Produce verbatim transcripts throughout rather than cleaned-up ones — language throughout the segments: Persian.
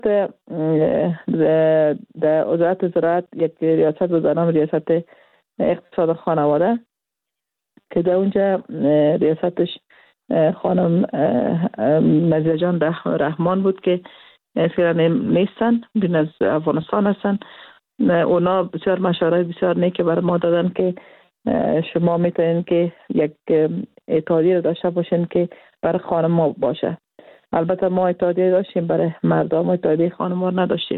در وزارت زراعت یک ریاست بود به نام ریاست اقتصاد خانواده که در اونجا ریاستش خانم نظیره جان رحمان بود که فعلا نیستن، بیرون از افغانستان هستن. اونا بسیار مشورت بسیار نیک برای ما دادن که شما میتونین که یک اتحادیه رو داشته باشین که برای خانم ها باشه. البته ما اتحادیه داشتیم، برای مردم اتحادیه خانم ها نداشتیم.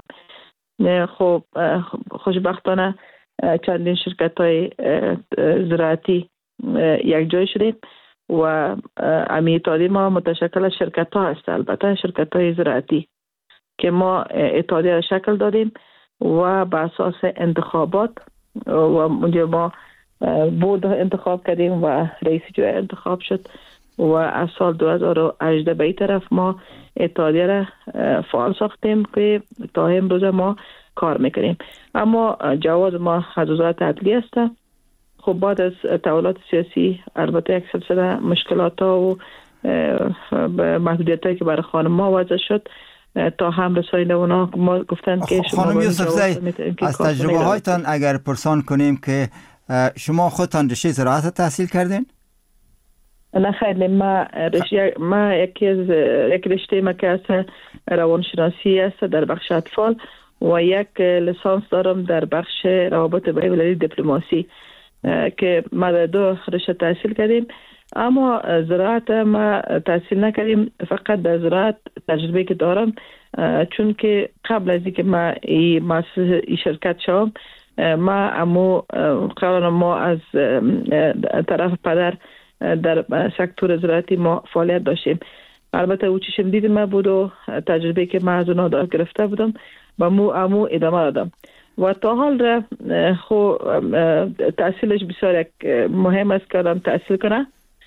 خب خوشبختانه چندین شرکت های زراعتی یک جای شدیم و امی اتحادیه ما متشکل از شرکت ها هست، البته شرکت های زراعتی که ما اتحادیه را شکل دادیم و به اساس انتخابات و اونجا ما بورد انتخاب کردیم و رئیس جای انتخاب شد و از سال دو هزار و هجده به این طرف ما اتحادیه را فعال ساختیم که تا امروز ما کار میکنیم. اما جواز ما از وزارت عدلیه است. خب بعد از تحولات سیاسی البته یک سلسله مشکلات ها و محدودیت هایی که برای خانم ها وضع شد تا هم رسایل اونا ما گفتن که خانم یوسفزی از تجربه هایتان اگر پرسان کنیم که شما خودتان رشته زراعت تحصیل کردین؟ نه خیلی، ما رشته ما یکی از یک رشته ما که است روانشناسی است در بخش اطفال و یک لیسانس دارم در بخش روابط بین‌المللی دیپلماسی که ما در دو رشته تحصیل کردیم. اما زراعت ما تحصیل نکردیم، فقط در زراعت تجربه که دارم، چون که قبل از اینکه ما این مؤسسه این شرکت شوم ما امو قبلا ما از طرف پدر در سکتور زراعتی ما فعالیت داشتیم. البته او چشم دید ما بود و تجربه که ما از اونا گرفته بودم و مو امو ادامه دادم و تا حال را خو تحصیلش بسیار یک مهم است که آدم تحصیل کنه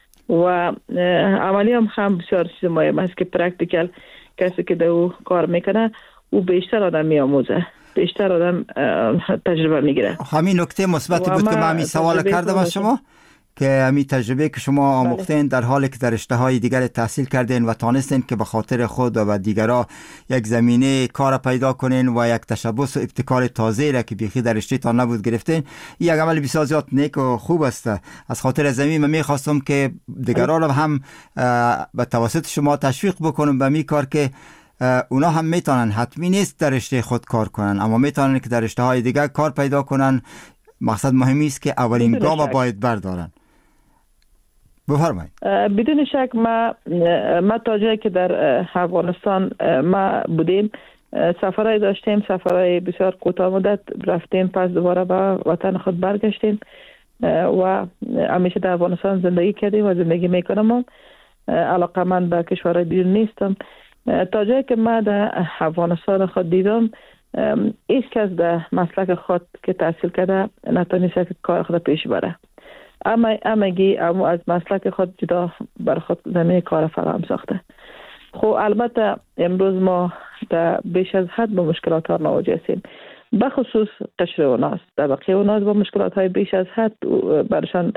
و عملی هم هم بسیار چیز مهم است که پرکتیکل کسی که در او کار میکنه او بیشتر آدم میاموزه، بیشتر آدم تجربه میگیره. همین نکته مثبتی بود که من همین سوال کردم از شما که همین تجربه که شما آموختین در حالی که در رشته‌های دیگر تحصیل کردین و تانستین که به خاطر خود و دیگرها یک زمینه کار پیدا کنین و یک تشبث و ابتکار تازه را که بیخی در رشته‌تان نبود گرفتین، یک عمل بسیار زیاد نیک و خوب است. از خاطر زمین من می‌خواستم که دیگران را هم به توسط شما تشویق بکنم به می کار که اونا هم میتونن، حتمی نیست در رشته خود کار کنن، اما میتونن که در رشته‌های دیگر کار پیدا کنن. مقصد مهمی است که اولین گام باید بردارن. بفرمایید. بدون شک ما ما تا جایی که در افغانستان ما بودیم سفرهای داشتیم، سفرهای بسیار کوتاه مدت رفتیم، پس دوباره به وطن خود برگشتیم و همیشه در افغانستان زندگی کردیم و زندگی میکنم. علاقه من به کشورهای بیرون نیستم. تا جایی که ما در افغانستان خود دیدم هیچ کس در مسلک خود که تحصیل کرده نتونست که کار خود پیش بره. اما امگی اما از مسلک خود جدا بر خود زمین کار فراهم ساخته. خب البته امروز ما در بیش از حد با مشکلات ها مواجه هستیم، بخصوص قشر اوناست. در بقیه اوناست با مشکلات های بیش از حد برشان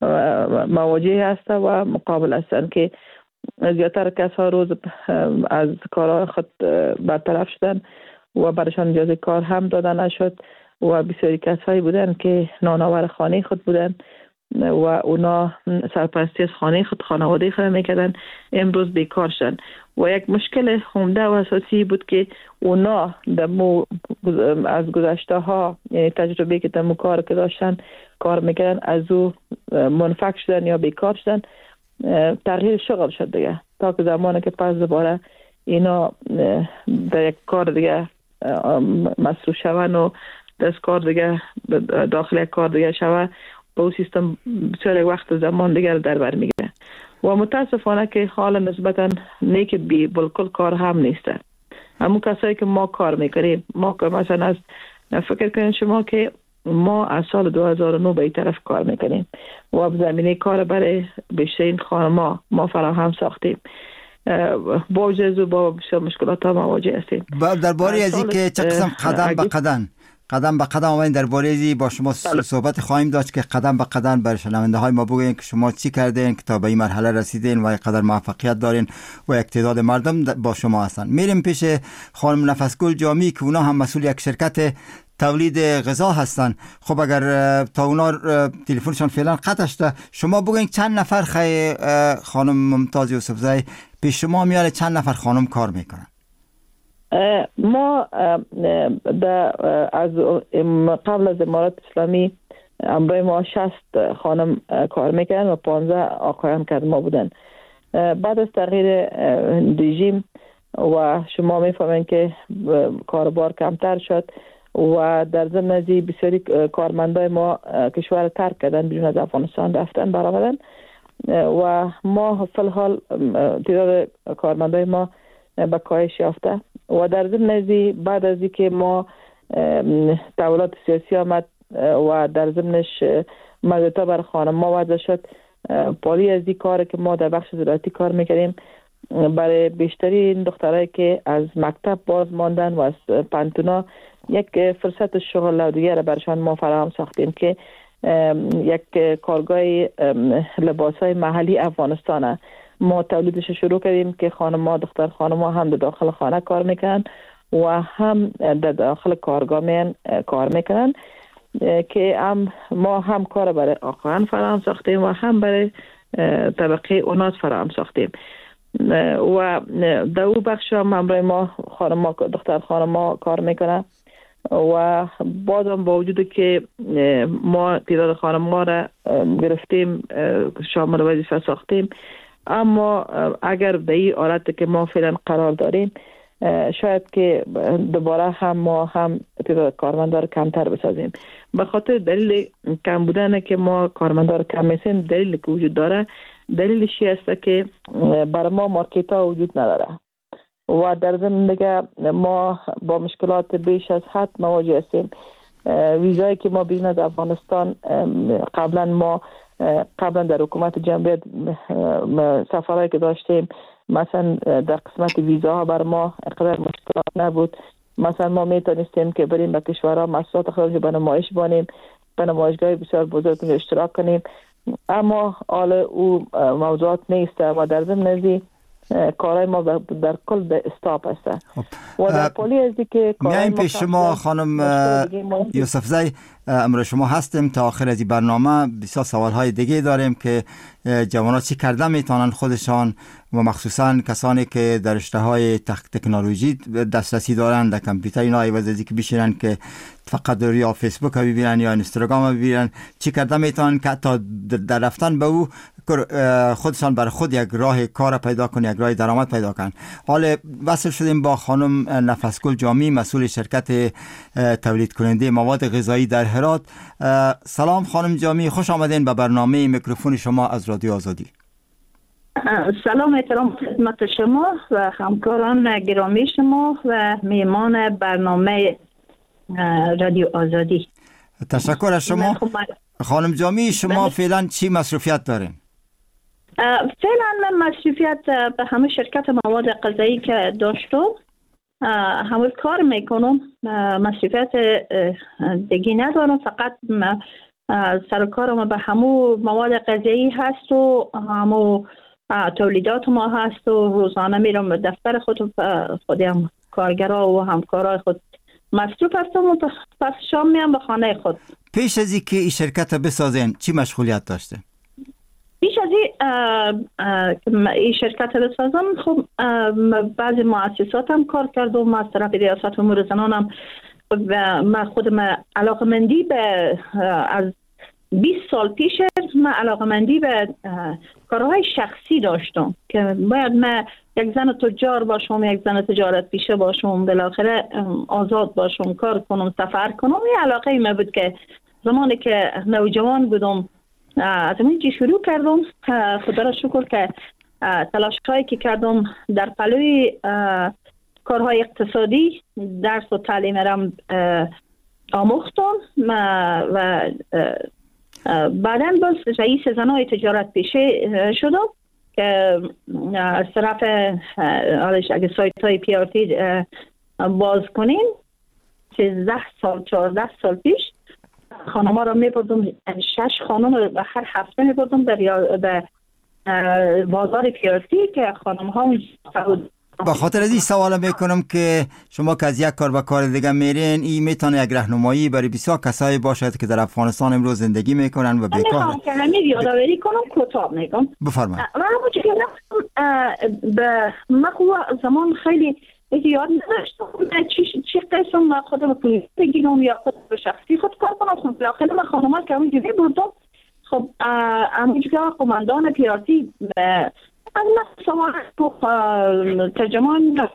مواجه هست و مقابل هستند که زیادتر کس ها روز از کارهای خود برطرف شدن و برشان اجازه کار هم دادن نشد و بسیاری کسایی بودن که نانآور خانه خود بودن و اونا سرپرستی از خانه خود، خانواده خود میکردن، امروز بیکار شدن و یک مشکل عمده و اساسی بود که اونا دمو از گذشته ها، یعنی تجربه که دمو کار که داشتن کار میکردن از او منفک شدن یا بیکار شدن، تغییر شغل شد دیگه، تا که زمانی که پس دوباره اینا در یک کار دیگه مصروف شون و دست کار دیگه داخل یک کار دیگه شون، با او سیستم بسیار وقت زمان دیگر در بر میگیره و متاسفانه که حالا نسبتا نیک بی بالکل کار هم نیسته. همون کسایی که ما کار میکنیم، ما که مثلا از فکر کنید شما که ما از سال دو هزار و نه به این طرف کار میکنیم و زمینه کار برای بیشتر این خانما ما فراهم ساختیم، با جزو با بسیار مشکلات ها مواجه هستیم. درباره از این که چه قسم قدم به قدم قدم به قدم آمدین درباره ازی با شما صحبت خواهیم داشت که قدم به قدم بر شنونده های ما بگوین که شما چی کردین که تا به این مرحله رسیدین و قدر موفقیت دارین و یک تعداد مردم با شما هستن. میریم پیش خانم نفسگل جامی که اونا هم مسئول یک شرکت تولید غذا هستن. خب اگر تا اونا تلفنشان فعلا قطع شده، شما بگوین چند نفر خی خانم ممتاز یوسفزی پیش شما میاره، چند نفر خانم کار میکنن؟ ما از قبل از امارات اسلامی امروز ما شصت خانم کار میکنن و پانزده آقایان که ما بودن. بعد از تغییر رژیم و شما میفهمین که کاربار کمتر شد و در ضمن از بسیاری کارمندای ما کشور ترک کردن، بیرون از افغانستان رفتن برآمدن و ما فی الحال تعداد کارمندای ما به کاهش یافته و در ضمن از بعد از اینکه ما تحولات سیاسی آمد و در ضمنش مزیتا بر خانم ما وضع شد، پالی از این کار که ما در بخش زراعتی کار میکردیم برای بیشتری دخترایی که از مکتب باز ماندن و از پانتونا یک فرصت شغل دیگه را برشان ما فراهم ساختیم که یک کارگاه لباسای محلی افغانستانه ما تولیدش شروع کردیم که خانم‌ها دختر خانم‌ها هم در داخل خانه کار میکنن و هم در داخل کارگاه میان کار میکنن که هم ما هم کار برای آقایان فراهم ساختیم و هم برای طبقه اوناس فراهم ساختیم و در او بخش هم همراه ما خانم‌ها دختر خانم‌ها کار میکنن و بازم با وجود که ما تعداد خانم‌ها را گرفتیم شامل وظیفه ساختیم، اما اگر به این حالت که ما فعلا قرار داریم شاید که دوباره هم ما هم تعداد کارمندان کمتر بسازیم. به خاطر دلیل کم بودن که ما کارمندان کم میسیم، دلیل که وجود داره دلیلش است که برای ما مارکت ها وجود نداره و در ضمن دیگه ما با مشکلات بیش از حد مواجه هستیم. ویزایی که ما بیرون از افغانستان قبلا ما قبلا در حکومت جمهوریت سفرهایی که داشتیم مثلا در قسمت ویزاها بر ما اقدار مشکلات نبود. مثلا ما میتونستیم که بریم به کشورها محصولات خارجی به نمایش بانیم، به نمایشگاه بسیار بزرگ اشتراک کنیم، اما حال او موضوعات نیست و در ضمن ازی کارهای ما در کل به استاپ هست و در پالی ازی که میایم پیش شما خانم یوسفزی. امروز شما هستیم تا آخر از این برنامه. بسیار سوالهای دیگه داریم که جوانات چی کرده میتونن خودشان و مخصوصا کسانی که در رشته‌های تکنولوژی دسترسی دارن در کامپیوتر، اینا عوض از اینکه بشینن که فقط یا فیسبوک ها ببینن یا اینستاگرام ها ببینن، چی کرده میتونن که تا در رفتن به او خودشان بر خود یک راه کار پیدا کنن، یک راه درآمد پیدا کنن. حالا وصل شدیم با خانم نفسگل جامی، مسئول شرکت تولید کننده مواد غذایی در هرات. سلام خانم جامی، خوش آمدین به برنامه میکروفون شما از رادیو آزادی. سلام احترام خدمت شما و همکاران گرامی شما و میهمان برنامه رادیو آزادی. تشکر از شما خانم جامی. شما فعلا چی مصروفیت دارین؟ فعلا من مصروفیت به همه شرکت مواد غذایی که داشتم همه کار میکنم، مصروفیت دیگه ندارم، فقط سر کارم به همه مواد غذایی هست و همه تولیدات ما هست و روزانه میرم به دفتر خود و خودم کارگرها و همکارای خود مصروف هستم و پس شام میام به خانه خود. پیش از این که این شرکت بسازین چی مشغولیت داشته؟ پیش از این این شرکت بسازم خب بعضی مؤسسات هم کار کردم، از طرف ریاست امور زنانم و من خودم علاقمندی به از بیست سال پیش من علاقمندی به کارهای شخصی داشتم که باید من یک زن تجار باشم، یک زن تجارت پیشه باشم، بالاخره آزاد باشم، کار کنم، سفر کنم. این علاقه من بود که زمانی که نوجوان بودم از اینجا شروع کردم. خدا را شکر که تلاش هایی که کردم در پلوی کارهای اقتصادی درس و تعلیم رم آموختم و بعداً باز رئیس زنای تجارت پیشه شدم که از طرف اگه سایت های پی آر تی باز کنین سیزده سال چهارده سال پیش خانم ها را میبردم، شش خانم رو به هر هفته میبردم به بازار پیارتی که خانم ها با خاطر از این سوال میکنم که شما که از یک کار به کار دیگه میرین، این میتونه یک راهنمایی برای بسیار کسایی باشد که در افغانستان امروز زندگی میکنن و بیکار. میخوام که همین یادآوری کنم، کوتاه میگم. بفرمایید. و همون که به من خوب زمان خیلی یاد نداشتم چی چی قسم من خودم پولیس بگیرم یا خود به شخصی خود کار کنم. خب بالاخره من خانم‌ها که همینجوری بردم، خب همینجوری قماندان پیارتی از من سوال ترجمان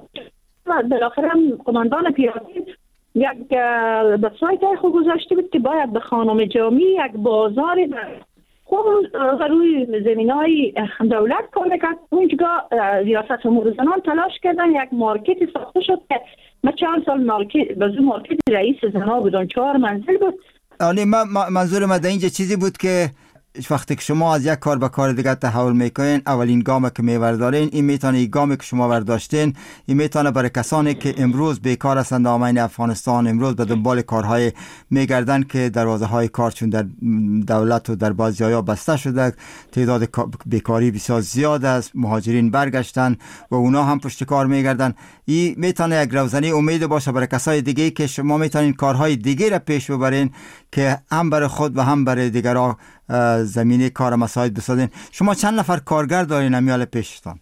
و بالاخره قماندان پیارتی یک وبسایت خود گذاشته بود که باید به خانم جامی یک بازاری خوب روی زمینای دولت کار میکرد. اونجا ریاست امور زنان تلاش کردن یک مارکتی ساخته شد که من چند سال مارکت بازو مارکت رئیس زنها بودن، چهار منزل بود. آنی من منظور من در اینجا چیزی بود که وقتی که شما از یک کار به کار دیگه تحول میکنین، اولین گام که میوردارین این میتونه این گامی که شما ورداشتین این میتونه برای کسانی که امروز بیکار هستند آمین افغانستان، امروز به دنبال کارهای میگردن که دروازه های کار چون در دولت و در بعضی جاها بسته شده، تعداد بیکاری بسیار زیاد است، مهاجرین برگشتن و اونا هم پشت کار میگردن. این میتونه یک روزنی امید باشه برای کسای دیگه که شما میتونین کارهای دیگه را پیش ببرین که هم برای خود و هم برای دیگران زمینه کار مساعد بسازین. شما چند نفر کارگر دارین امیال پیشتان؟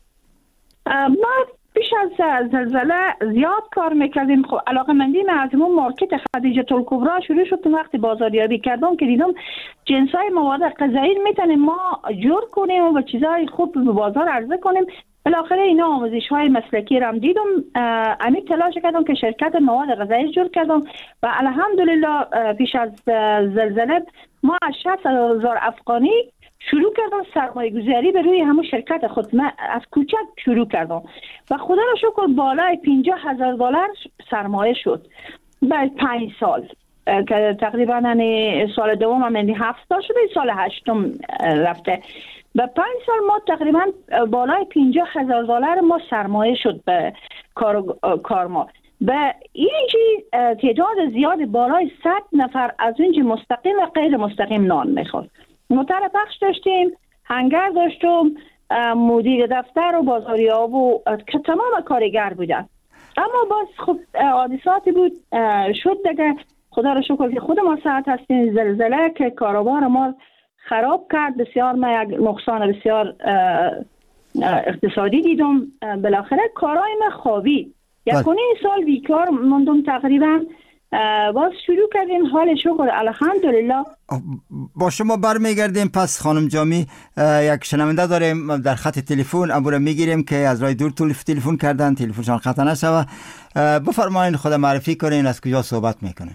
ما پیش از زلزله زیاد کار میکردیم. خب علاقه مندی من از اون مارکت خدیجه الکبرا شروع شد. وقتی بازاریابی کردم که دیدم جنسای مواد غذایی میتونیم ما جور کنیم و چیزای خوب به بازار عرضه کنیم. بالاخره اینا آموزش های مسلکی را دیدم، امی تلاش کردم که شرکت مواد غذایی جور کردم و الحمدلله پیش از زلزله ما از شصت هزار افغانی شروع کردم سرمایه گذاری به روی همون شرکت خود. من از کوچک شروع کردم و خدا را شکر بالای پنجاه هزار دلار سرمایه شد بعد پنج سال که تقریبا سال دوم هم هفت شده، سال هشتم رفته. به پنج سال ما تقریبا بالای پنجاه هزار دلار ما سرمایه شد به کار, کار ما. به اینجی تعداد زیاد بالای صد نفر از اینجی مستقیم و غیر مستقیم نان میخورد. موتر پخش داشتیم، هنگر داشتم، مدیر دفتر و بازاریاب و که تمام کارگر بودن. اما باز خب حادثاتی بود شد دیگه. خدا را شکر که خود ما ساعت هستیم. زلزله که کاروبار ما خراب کرد، بسیار ما یک نقصان بسیار اقتصادی دیدم. بالاخره کارهای ما خوابید. یکونه سال بیکار موندم تقریبا. باز شروع کردیم، حال شکر الحمدلله. با شما برمیگردیم. پس خانم جامی یک شنونده داریم در خط تلفن، ابو را میگیریم که از راه دور تلفن کردن، تلفنشان قطع نشوه. بفرمایید خود معرفی کنین، از کجا صحبت میکنین؟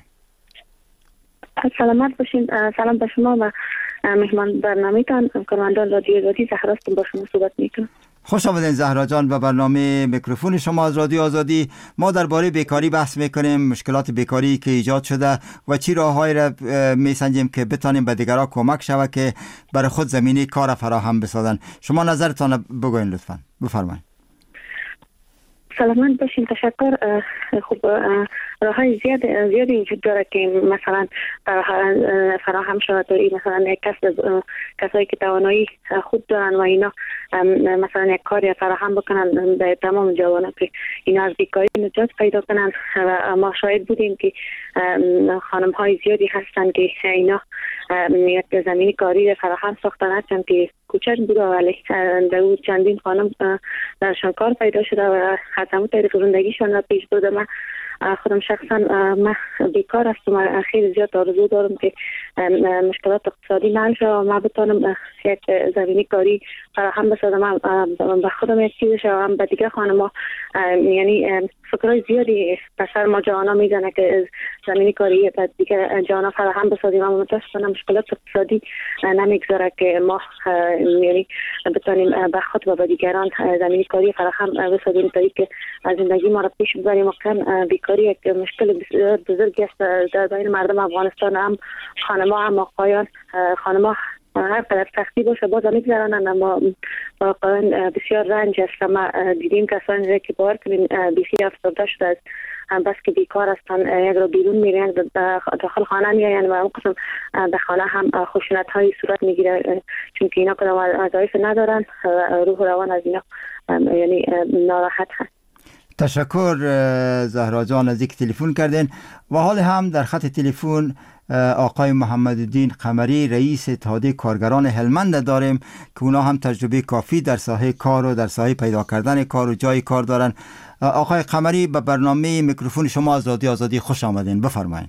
سلامت باشین. سلام به شما و مهمان برنامه‌تان. کارمندان رادیو آزادی زهرا با شما صحبت میکنم. خوش آمدین زهرا جان به برنامه میکروفون شما از رادیو آزادی. ما درباره بیکاری بحث میکنیم، مشکلات بیکاری که ایجاد شده و چی راههایی را میسنجیم که بتانیم به دیگران کمک شود که برای خود زمینه کار فراهم بسازن. شما نظرتان بگوین لطفاً. بفرمایید. سلامت باشین. تشکر. خب راههای زیاد زیادی وجود داره که مثلا فراهم شود. مثلا یک کس کسایی که توانایی خوب دارن و اینا مثلا یک کاری فراهم بکنن به تمام جوانان که اینا از بیکاری نجات پیدا کنن. و ما شاهد بودیم که خانم های زیادی هستن که اینا یک زمینی کاری فراهم ساختن، هستن که کوچک بوده ولی در اون چندین خانم درشان کار پیدا شده و از همون طریق زندگیشان را پیش برده. من خودم شخصا من بیکار هستم و خیلی زیاد آرزو دارم که مشکلات اقتصادی حل شود و من بتونم یک زمینی کاری فراهم بسازم. من به خودم یک چیز شوم، به دیگه خانم‌ها یعنی فکرای زیادی بسر ما جوانا میزنه که زمینی کاری به دیگه جوانا فراهم بسازیم. اما متاسفانه مشکلات اقتصادی نمیگذاره که ما یعنی بتونیم به خود و به دیگران زمینی کاری فراهم بسازیم تا که زندگی ما را پیش ببریم. واقعا بیکاری یک مشکل بسیار بزرگی است در بین مردم افغانستان، هم خانم‌ها هم آقایان. خانم‌ها هر قدر سختی باشه باز میگذرانند، اما واقعا بسیار رنج است. ما دیدیم کسانی که باور کنین بیخی افسرده شده از بس که بیکار هستن یک را بیرون میرن داخل خانه میاین و اون قسم در خانه هم خشونت های صورت میگیره، چون که اینا کدام وظایف ندارن، روح و روان از اینا یعنی ناراحت هست. تشکر زهرا جان از اینکه تلفن کردین. و حال هم در خط تلفن آقای محمد الدین قمری رئیس اتحادیه کارگران هلمند داریم که اونا هم تجربه کافی در ساحه کار و در ساحه پیدا کردن کار و جای کار دارن. آقای قمری به برنامه میکروفون شما آزادی آزادی خوش آمدین، بفرمایید.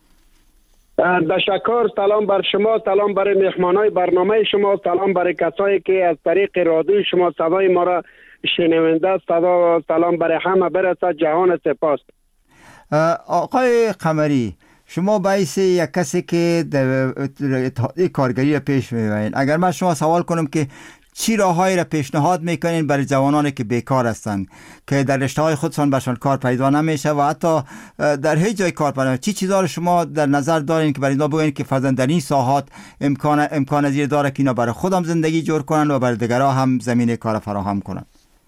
تشکر. سلام بر شما، سلام برای مهمانای برنامه شما، سلام برای کسایی که از طریق رادیو شما صدای ما را شنونده، صدا سلام برای همه برسد. جهان سپاس. آقای قمری، شما باعث یک کسی که در کارگری را پیش میبرین، اگر من شما سوال کنم که چی راههایی را پیشنهاد میکنین برای جوانانی که بیکار هستند که در رشته‌های خودشان برشان کار پیدا نمیشه و حتی در هیچ جای کار پیدا نمیشه، چی چیزا رو شما در نظر دارین که برای اینا بگوین که فرضاً در این ساحات امکان امکان زیر داره که اینا برای خودم زندگی جور کنن و برای دیگران هم زمینه کار فراهم کنن؟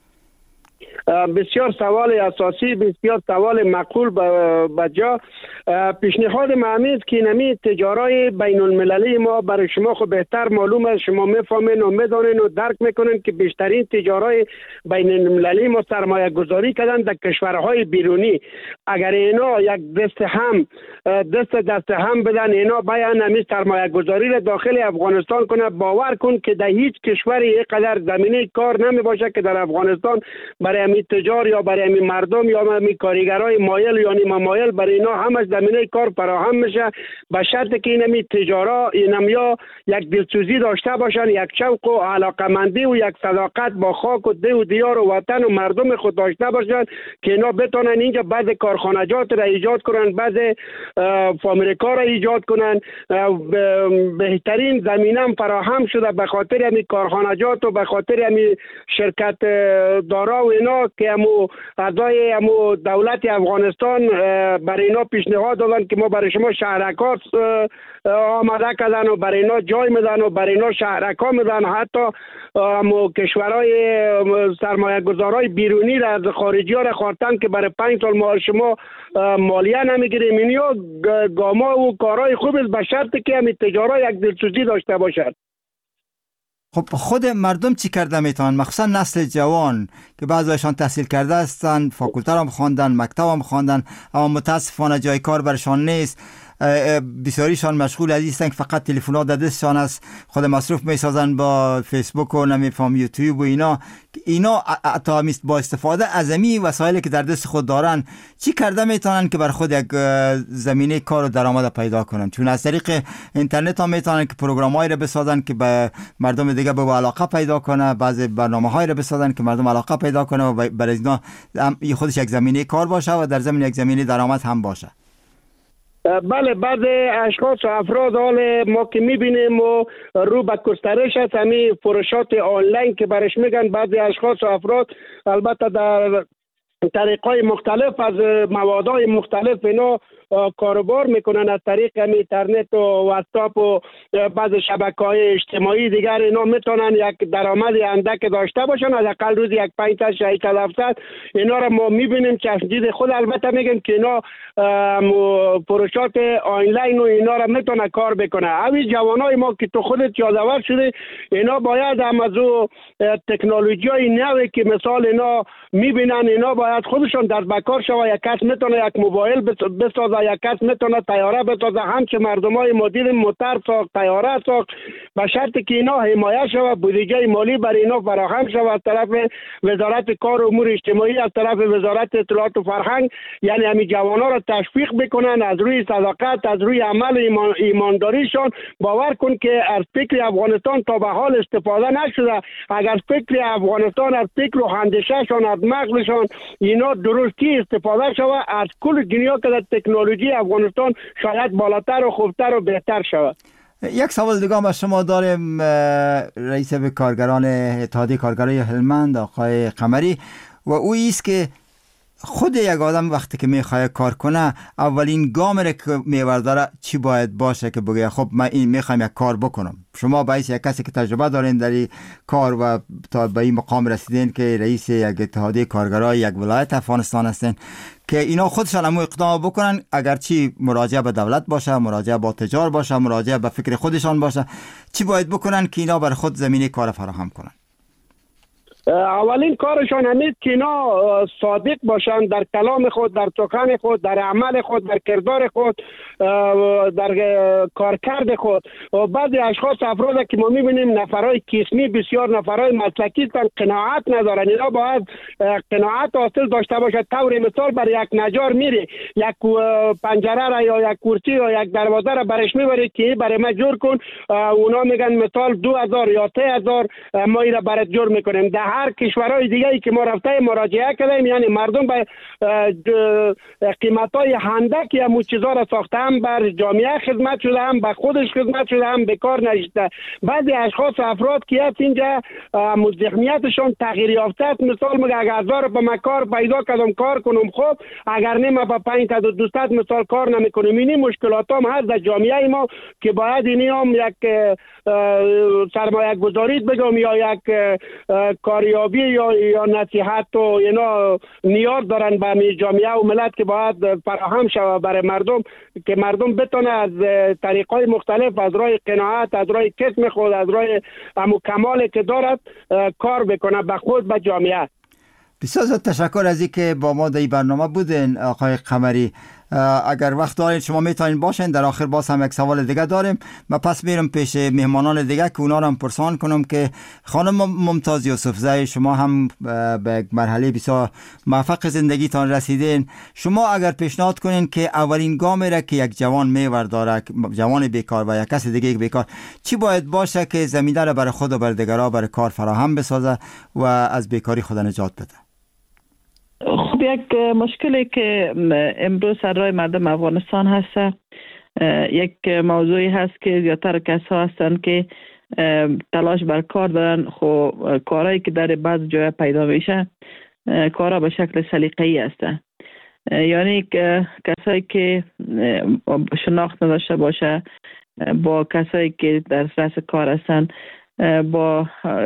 بسیار سوال اساسی، بسیار سوال معقول به جا. پیشنهاد معمید که نمی تجارای بین المللی ما برای شما خود بهتر معلوم است، شما میفهمین و میدونین و درک میکنین که بیشترین تجارای بین المللی ما سرمایه گذاری کردن در کشورهای بیرونی. اگر اینا یک دست هم دست دست هم بدن، اینا باید نمی سرمایه گذاری را داخل افغانستان کنه. باور کن که در هیچ کشوری اینقدر زمینه کار نمی باشه که در افغانستان برای امی تجار یا برای امی مردم یا امی کارگرای مایل یا نیمه مایل برای اینا همش زمینه کار فراهم میشه، به شرطی که این امی تجارا اینم یا یک دلسوزی داشته باشن، یک شوق و علاقمندی و یک صداقت با خاک و ده و دیار و وطن و مردم خود داشته باشن که اینا بتونن اینجا بعض کارخانجات را ایجاد کنن، بعض فابریکا را ایجاد کنن. بهترین زمینه فراهم شده به خاطر امی کارخانجات و به خاطر امی شرکت دارا و اینا که امو اعضای امو دولت افغانستان برای اینا پیشنهاد دادن که ما برای شما شهرکار آماده کردن و برای اینا جای میدن و برای اینا شهرکار میدن. حتی امو کشورهای سرمایه گذارای بیرونی را از خارجی ها را خواستن که برای پنج سال ما شما مالیه نمیگیریم. اینیا گاما و کارهای خوب است به شرطی که همین تجارا یک دلسوزی داشته باشد. خب خود مردم چی کرده میتونن، مخصوصا نسل جوان که بعضیشان تحصیل کرده هستن، فاکولته هم خواندن، مکتب هم خواندن، اما متاسفانه جای کار برشان نیست. بسیاریشان مشغول از هستن که فقط تلفن‌ها در دستشان است، خود مصروف میسازن با فیسبوک و نمیفهم یوتیوب و اینا. اینا حتی با استفاده از این وسایلی که در دست خود دارن چی کرده میتونن که بر خود یک زمینه کار و درآمد پیدا کنن؟ چون از طریق اینترنت هم میتونن که پروگرام‌هایی را بسازن که به مردم دیگه به علاقه پیدا کنه، بعضی برنامه‌هایی را بسازن که مردم علاقه پیدا کنه و برای اینا خودش یک زمینه کار باشه و در ضمن یک زمینه درآمد هم باشه. بله، بعض اشخاص و افراد حال ما که میبینیم و رو به گسترش است همین فروشات آنلاین که برش میگن. بعضی اشخاص و افراد البته در طریقای مختلف از موادهای مختلف اینا کاروبار میکنن، از طریق اینترنت و واتساپ و بعض شبکه‌های اجتماعی دیگر اینا میتونن یک درآمد اندک داشته باشن، حداقل روزی یک پنج تا شش تا هفتصد. اینا را ما میبینیم چشمدید خود البته میگم که اینا فروشات آنلاین و اینا را میتونه کار بکنه. اوی جوانای ما که تو خودت یادآور شده، اینا باید هم از تکنولوژی های نوی که مثال اینا میبینن، اینا باید خودشون دست به کار شوه. یک کس میتونه یک موبایل بسازه، یک کس میتونه طیاره بسازه، همچه مردمای ما دیدیم موتر ساخت، طیاره ساخت، به شرطی که اینا حمایت شوه، بودجه مالی برای اینا فراهم شوه از طرف وزارت کار و امور اجتماعی، از طرف وزارت اطلاعات و فرهنگ. یعنی همین جوانا را تشویق بکنن از روی صداقت، از روی عمل ایمان ایمانداریشان. باور کن که از فکر افغانستان تا به حال استفاده نشده. اگر فکر افغانستان از فکر و اندیشه‌شان از مغزشان اینا درستی استفاده شود، از کل دنیا که در تکنولوژی افغانستان شاید بالاتر و خوبتر و بهتر شود. یک سوال دیگه ما شما داریم رئیس کارگران اتحادیه کارگرای هلمند آقای قمری، و او است که خود یک آدم وقتی که میخواد کار کنه اولین گام را که میورداره چی باید باشه که بگه خب من این میخوام یک کار بکنم؟ شما باعث یک کسی که تجربه دارین در این کار و تا به این مقام رسیدین که رئیس یک اتحادیه کارگرای یک ولایت افغانستان هستین که اینا خودشان هم اقدام بکنن، اگرچه مراجعه به دولت باشه، مراجعه با تجار باشه، مراجعه به فکر خودشان باشه، چی باید بکنن که اینا بر خود زمینه کار فراهم کنن؟ اولین کارشان همید که اینا صادق باشن در کلام خود، در سخن خود، در عمل خود، در کردار خود، در کارکرد خود. و بعضی اشخاص افراد که ما میبینیم نفرای کیسمی، بسیار نفرای مسلکی هستند، قناعت ندارن. اینا باید قناعت حاصل داشته باشد. طور مثال برای یک نجار میری یک پنجره را یا یک کرسی یا یک دروازه را برش میبری که برای ما جور کن، اونا میگن مثال دو هزار یا سه هزار ما این را برات جور میکنیم. در هر کشورهای دیگه ای که ما رفته مراجعه کردیم، یعنی مردم به قیمتای هندک یا مو چیزا را ساخته، هم بر جامعه خدمت شده، هم به خودش خدمت شده، هم به کار نشسته. بعضی اشخاص افراد که هست اینجا ذهنیتشون تغییر یافته است. مثال میگه اگر هزار به کار پیدا کردم کار کنم، خب اگر نه با پنج تا دویست مثال کار نمیکنم. اینی مشکلات هم هست در جامعه ما که باید اینی هم یک سرمایه گذاری بگم یا یک کاریابی یا یا نصیحت و اینا نیاز دارن به جامعه و ملت که باید فراهم شود برای مردم که مردم بتونه از طریقای مختلف، از راه قناعت، از راه کسب خود، از راه امو کمالی که دارد کار بکنه به خود به جامعه. بسیار زیاد تشکر از اینکه با ما در این برنامه بودین آقای قمری. اگر وقت دارین شما میتونین باشین. در آخر باز هم یک سوال دیگه داریم. من پس میرم پیش مهمانان دیگه که اونا رو هم پرسان کنم که خانم ممتاز یوسفزئی، شما هم به یک مرحله بسیار موفق زندگیتان رسیدین. شما اگر پیشنهاد کنین که اولین گام را که یک جوان میورداره، جوان بیکار و یک کس دیگه بیکار، چی باید باشه که زمینه را برای خود و بر دیگران برای کار فراهم بسازه و از بیکاری خود نجات بده؟ خب یک مشکلی که امروز سر راه مردم افغانستان هست، یک موضوعی هست که زیادتر کسا هستند که تلاش بر کار دارن، خب کارهایی که در بعض جای پیدا میشه کارها به شکل سلیقه‌ای هستند. یعنی کسایی که شناخت نداشته باشه با کسایی که در رأس کار هستند، با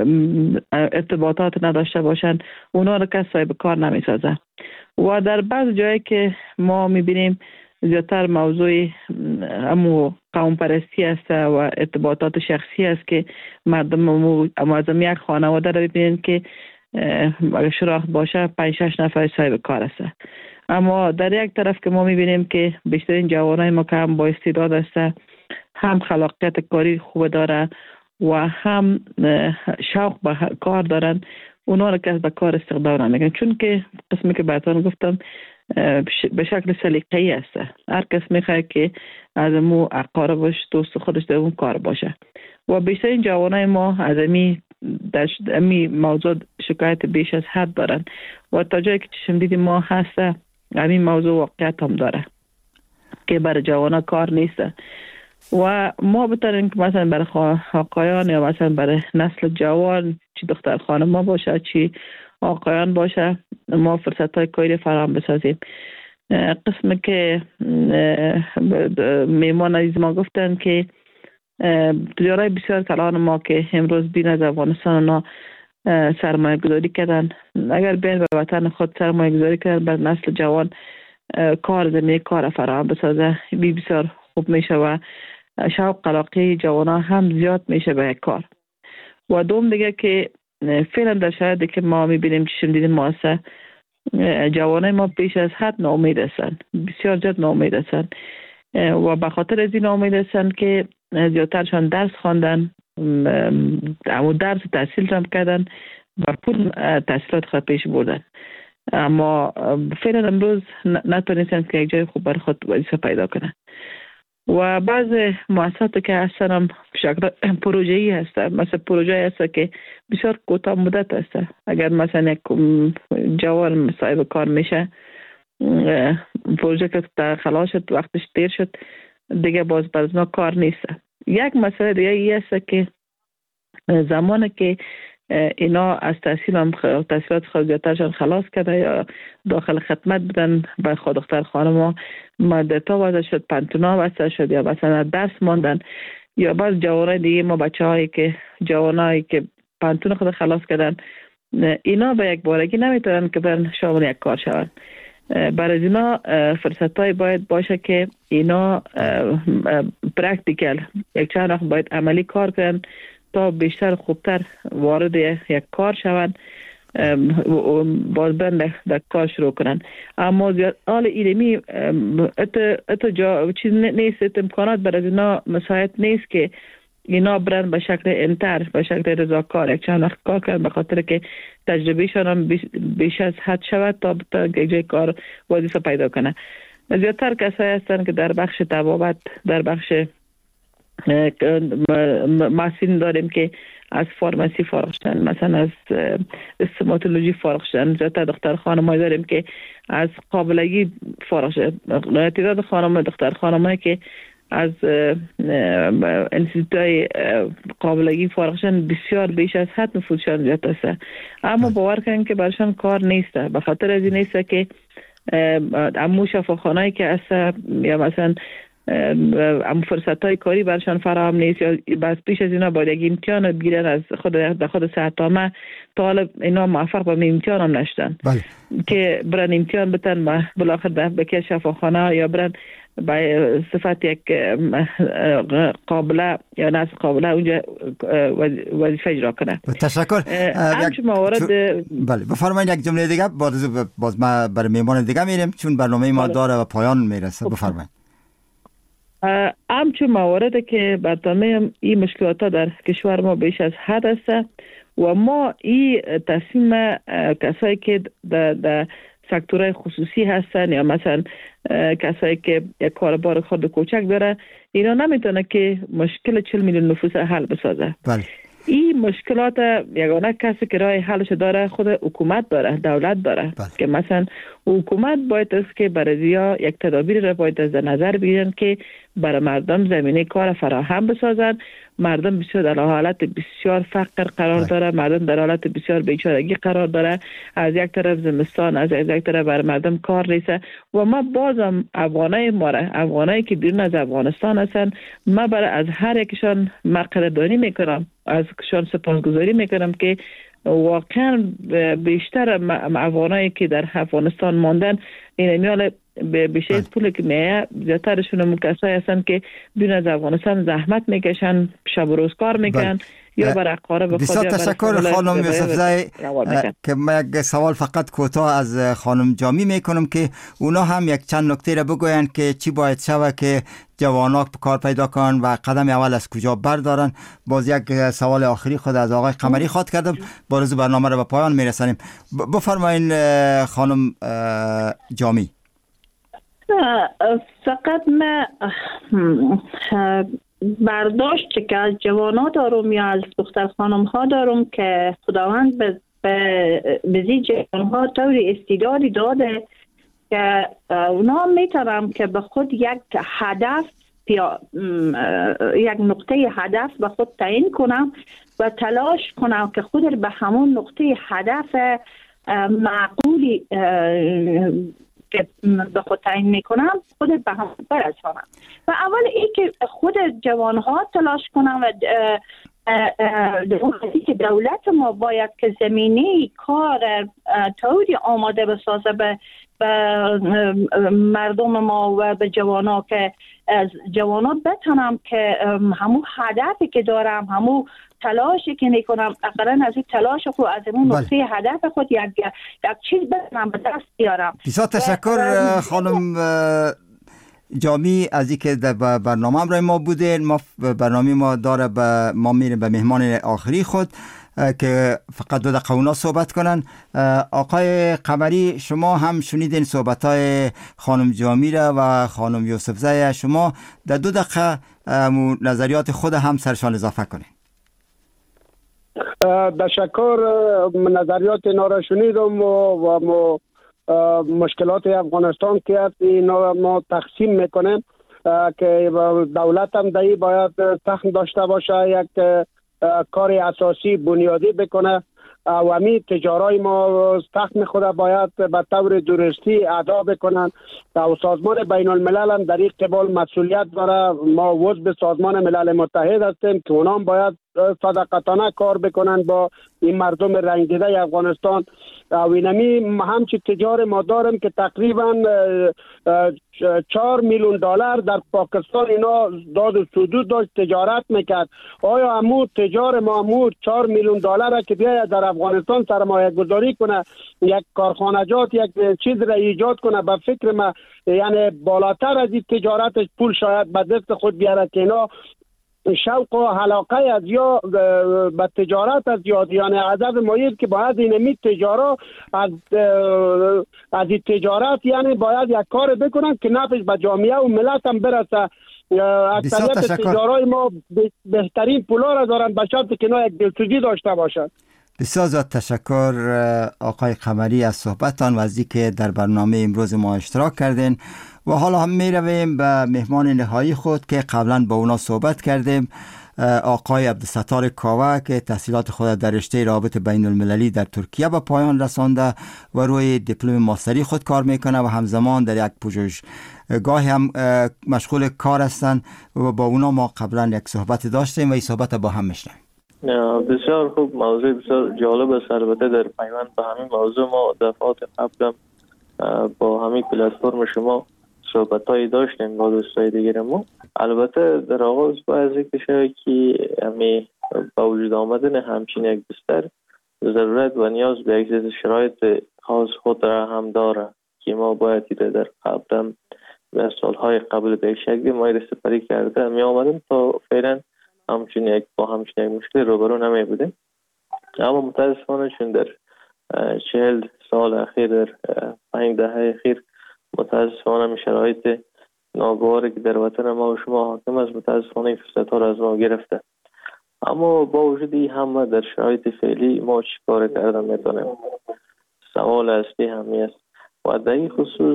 ارتباطات نداشته باشن، اونا رو کس صاحب کار نمیسازه. و در بعض جایی که ما میبینیم زیادتر موضوع امو قوم پرستی است و ارتباطات شخصی است که مردم امو از یک خانواده رو ببینین که اگر شناخت باشه پنج شش نفر صاحب کار است. اما در یک طرف که ما میبینیم که بیشترین جوانای ما که هم با استعداد است، هم خلاقیت کاری خوب داره و هم شوق به کار دارن، اونا رو کس به کار استخدام نمیکنن، چون که قسمی که براتون گفتم به شکل سلیقه‌ای است. هر کس میخواد که از مو اقاربش دوست خودش در اون کار باشه و بیشترین جوانای ما از امی در امی موضوع شکایت بیش از حد دارن و تا جایی که چشم دیدیم ما هست امی موضوع واقعیت هم داره که برای جوانا کار نیست. و ما بترین که مثلا برای آقایان یا مثلا برای نسل جوان، چی دختر خانم ما باشه چی آقایان باشه، ما فرصت های کاری فراهم بسازیم. قسم که میمان عزیز ما گفتن که تجارای بسیار کلان ما که امروز بین از افغانستان اونا سرمایه گذاری کردن، اگر بین به وطن خود سرمایه گذاری کردن بر نسل جوان کار زمینه کار فراهم بسازه، بی بسیار خوب میشه و شوق علاقه جوانا هم زیاد میشه به کار. و دوم دیگه که فعلا در شرایطی که ما میبینیم چشم دیدیم ماسه جوانای ما بیش از حد ناامید هستن، بسیار زیاد ناامید هستن و به خاطر از این ناامید هستن که زیادترشان درس خواندن، اما درس تحصیل هم کردن و پول تحصیلات خود پیش بردن، اما فعلا امروز نتونستن که یک جای خوب بر خود وظیفه پیدا کنن. و بعض مؤسساتی که هستن هم شکل پروژه‌ای هستن، مثلا پروژه هست که بسیار کوتاه مدت هست. اگر مثلا یک جوان صاحب کار میشه، پروژه که خلاص شد وقتش دیر شد دیگه باز برزنا کار نیست. یک مسئله دیگه ای هست که زمانی که اینا از تحصیل هم خ... تحصیلات خود زیادترشان خلاص کرده یا داخل خدمت بدن به خود دختر خانم ما دتا واسه شد، پنتونا واسه شد، یا مثلا درس ماندن، یا بعض جوانای دیگه ما بچه هایی که جوانایی که پنتون خود خلاص کردن، اینا به یک بارگی نمیتونن که برن شامل یک کار شوند. برای اینا فرصت های باید باشه که اینا پرکتیکل یک چند وقت باید عملی کار کنن تا بیشتر خوبتر وارد یک کار شوند، باز برن در کار شروع کنن. اما زیاد آل علمی ات جا چیز نیست، ات امکانات برای اینا مساعد نیست که اینا برن به شکل انتر، به شکل رضاکار یک چند وقت کار کنن، به خاطر که تجربهشان هم بیش از حد شود تا تا یک جای کار وظیفه پیدا کنه. زیادتر کسایی هستن که در بخش طبابت، در بخش محصولین داریم که از فارماسی فارغ شدن، مثلا از استوماتولوژی فارغ شدن. زیادتر دختر خانمایی داریم که از قابلگی فارغ شدن. تعداد خانم دختر خانمایی که از انستیتوی قابلگی فارغ شدن بسیار بیش از حد نفوذشان زیاد است، اما باور کنید که برشان کار نیست. به خاطر از این نیست که امو شفاخانه‌ای که است یا مثلا ام فرصت های کاری برشان فراهم نیست، یا بس پیش از اینا باید یک امتحان بگیرن از خود در خود صحتنامه، تا حالا اینا موفق به امتحان هم نشدن که برن امتحان بتن بالاخره به که شفاخانه یا برن به صفت یک قابله یا ناس قابله اونجا وظیفه اجرا کنه. تشکر. همچون موارد بله بفرمایید یک جمله دیگه، باز باز ما برای میهمان دیگه میریم چون برنامه ما داره و پایان میرسه. بفرمایید. همچون موارد که برنامه این مشکلات ها در کشور ما بیش از حد است و ما این تصمیم کسایی که در, در سکتورهای خصوصی هستن یا مثلا کسایی که یک کاربار خود کوچک داره، اینا نمیتونه که مشکل چهل میلیون نفوس حل بسازه. بله. این مشکلات یگانه کسی که راه حلش داره خود حکومت داره، دولت داره. بله. که مثلا حکومت باید است که برای زیا یک تدابیر را باید از نظر بگیرن که برای مردم زمینه کار فراهم بسازن. مردم بسیار در حالت بسیار فقر قرار داره، مردم در حالت بسیار بیچارگی قرار داره، از یک طرف زمستان، از یک طرف برای مردم کار نیست و ما بازم افغانای ما را، افغانایی که بیرون از افغانستان هستن، ما برای از هر یکشان ما قدردانی میکنم، از کشان سپاسگزاری میکنم که واقعا بیشتر افغانایی که در افغانستان ماندن این میال به بیشتر پول که میه زیادترشون هم کسایی هستن که بیرون از افغانستان زحمت میکشن، شب و روز کار میکنن یا برای قاره به خود. بسیار تشکر خانم یوسفزای. که من یک سوال فقط کوتاه از خانم جامی میکنم که اونا هم یک چند نکته را بگوین که چی باید شود که جوانان کار پیدا کنن و قدم اول از کجا بردارن. باز یک سوال آخری خود از آقای قمری خواد کردم، باز برنامه را به پایان میرسانیم. بفرمایین خانم جامی. فقط من برداشت که از جوانان دارم یا از دختر خانم ها دارم که خداوند به بزی جوان ها طور استعدادی داده که اونا میتونم که به خود یک هدف یا یک نقطه هدف به خود تعیین کنم و تلاش کنم که خود به همون نقطه هدف معقولی که به خود تعیین میکنم خود به هم برسانم. و اول این که خود جوان ها تلاش کنم و که دولت ما باید که زمینه کار طوری آماده بسازه به مردم ما و به جوان ها که جوان بتونم که همون هدفی که دارم، همون تلاشی که میکنم، اقلا از این تلاش خود از اون نقطه هدف خود یک یک چیز بتونم به دست بیارم. بسیار تشکر خانم جامی از اینکه در برنامه هم رای ما بودین. ما برنامه ما داره به ما میریم به مهمان آخری خود که فقط دو دقیقه اونا صحبت کنن. آقای قمری شما هم شنیدین صحبت های خانم جامی را و خانم یوسفزای، شما در دو دقیقه نظریات خود هم سرشان اضافه کنین. تشکر. نظریات اینا را شنیدم و ما مشکلات افغانستان که هست اینا ما تقسیم میکنیم که دولت هم دایی باید تخم داشته باشه، یک کار اساسی بنیادی بکنه و همین تجارای ما سهم خود باید به طور درستی ادا بکنن و سازمان بین الملل هم در این قبال مسئولیت داره. ما عضو سازمان ملل متحد هستیم که اونام باید صادقانه کار بکنن با این مردم رنجیده افغانستان و اینمی همچی تجار ما داریم که تقریبا چهار میلیون دلار در پاکستان اینا داد و سدود داشت تجارت میکرد. آیا امو تجار ما امو چهار میلیون دلار که بیاید در افغانستان سرمایه گذاری کنه یک کارخانجات یک چیز را ایجاد کنه به فکر ما یعنی بالاتر از این تجارتش پول شاید به دست خود بیاره که اینا شوق و علاقه از یا به تجارت از یاد یعنی عدد مایید که باید اینمی تجارت از از این تجارت یعنی باید یک کار بکنن که نفعش به جامعه و ملت هم برسه. اکثریت تجارای ما بهترین پولا را دارن به شرطی که اینا یک دلسوزی داشته باشن. بسیار زیاد تشکر آقای قمری از صحبتتان و از اینکه در برنامه امروز ما اشتراک کردین و حالا هم می رویم به مهمان نهایی خود که قبلا با اونا صحبت کردیم، آقای عبدالستار کاوه که تحصیلات خود در رشته رابط بین المللی در ترکیه به پایان رسانده و روی دیپلم ماستری خود کار میکنه و همزمان در یک پژوهشگاه هم مشغول کار هستند و با اونا ما قبلا یک صحبت داشتیم و این صحبت با هم میشنیم. بسیار خوب، موضوع بسیار جالب است. البته در پیوند به همین موضوع ما دفعات قبل با همین پلتفرم شما صحبتایی داشتیم با دوستای دیگر ما. البته در آغاز باید ذکر شود که همین با وجود آمدن همچین یک بستر ضرورت و نیاز به یک شرایط خاص خود را هم داره که ما باید ایره در قبل و سالهای قبل به شکلی ما ایره سپری کرده می آمدیم تا فعلا همچین یک با همچین یک مشکل روبرو نمی بودیم. اما متاسفانه چون در چهل سال اخیر در پنج دهه اخیر متاسفانه شرایط ناگواری که در وطن ما و شما حاکم است متاسفانه این فرصت ها را از ما گرفته. اما با وجود این همه در شرایط فعلی ما چی کار کردن میتونیم؟ سوال اصلی همی است و در این خصوص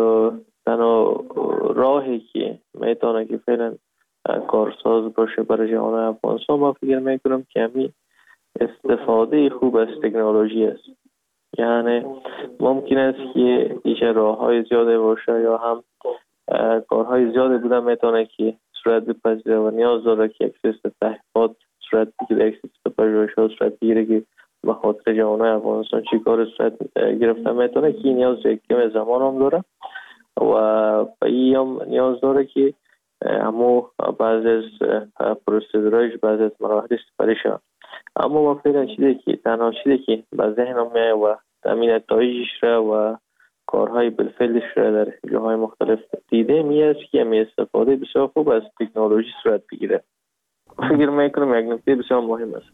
تنها راهی که میتونه که فعلا کارساز باشه برای جهان افغانستان ما فکر میکنم که همین استفاده خوب از تکنولوژی است. یعنی ممکن است که ایشه راه های زیاده باشه یا هم کارهای زیاده بوده میتونه که صورت بپذیره و نیاز داره که یک سیستم تحقیقات صورت بگیره، یک سیستم پژوهشات صورت بگیره که به خاطر جهان افغانستان چی کار صورت گرفته میتونه که نیاز یک کم زمان هم داره و به این هم نیاز داره که اما بعض از پروسیدورایش بعض از مراحل استفاده شد. اما ما فعلا چیزی که تنها چیزی که به ذهنم میاد و تامین نتایجش را و کارهای بالفعلش را در جاهای مختلف دیده میاد که می استفاده بسیار خوب از تکنولوژی صورت بگیره. فکر میکنم یک نکته بسیار مهم است.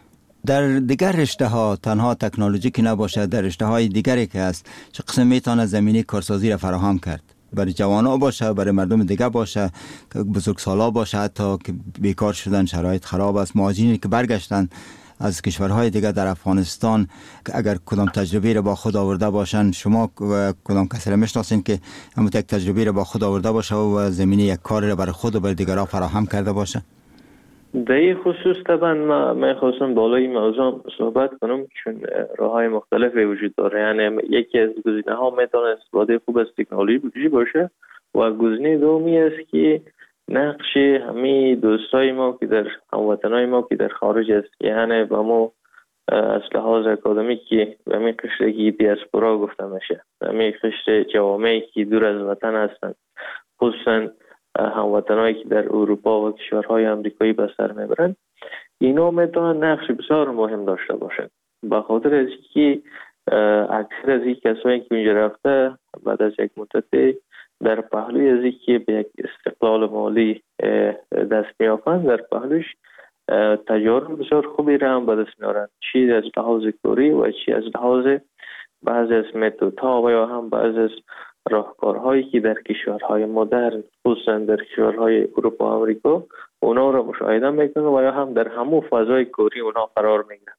در دیگر رشته ها تنها تکنولوژی که نباشه، در رشته های دیگری که هست چه قسم میتونه زمینه کارسازی را فراهم کرد؟ برای جوانا باشه، برای مردم دیگه باشه، بزرگسالا باشه، حتی که بیکار شدن، شرایط خراب است، مهاجرینی که برگشتن از کشورهای دیگه در افغانستان اگر کدام تجربه را با خود آورده باشن، شما کدام کسی را میشناسین که همون یک تجربه را با خود آورده باشه و زمینه یک کار را برای خود و برای دیگران فراهم کرده باشه؟ در این خصوص طبعا ما میخواستم بالای این موضوع صحبت کنم چون راه های مختلفی وجود داره. یعنی یکی از گزینه ها میتونه استفاده خوب از تکنولوژی باشه و گزینه دومی است که نقش همه دوستای ما که در هموطنای ما که در خارج است، یعنی با ما از لحاظ اکادمیکی و همین قشر که دیاسپورا گفته میشه، همین قشر جوامعی که دور از وطن هستند، خصوصا هموطنایی که در اروپا و کشورهای امریکایی به سر میبرند، اینا میتونن نقش بسیار مهم داشته باشند. به خاطر از اینکه اکثر از این کسایی که اونجا رفته بعد از یک مدت در پهلوی از اینکه به یک استقلال مالی دست میافند، در پهلوش تجارب بسیار خوبی را هم به دست میارند، چی از لحاظ کاری و چی از لحاظ بعض از متدها و یا هم بعض از راهکارهایی که در کشورهای مدرن خصوصا در کشورهای اروپا و امریکا اونا را مشاهده میکنن و یا هم در همون فضای کاری اونا قرار میگیرن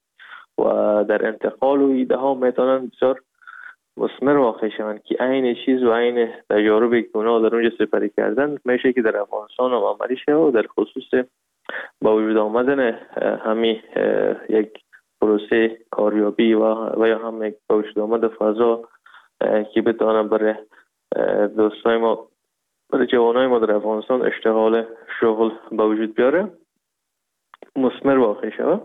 و در انتقال و ایده ها میتونن بسیار مثمر واقع شوند که عین چیز و عین تجاربی که اونا در اونجا سپری کردن میشه که در افغانستان هم عملی شه و در خصوص با وجود آمدن همین یک پروسه کاریابی و و یا هم یک با وجود آمد فضا که بتونه برای دوستای ما، برای جوانای ما در افغانستان اشتغال شغل با وجود بیاره، مثمر واقع شود.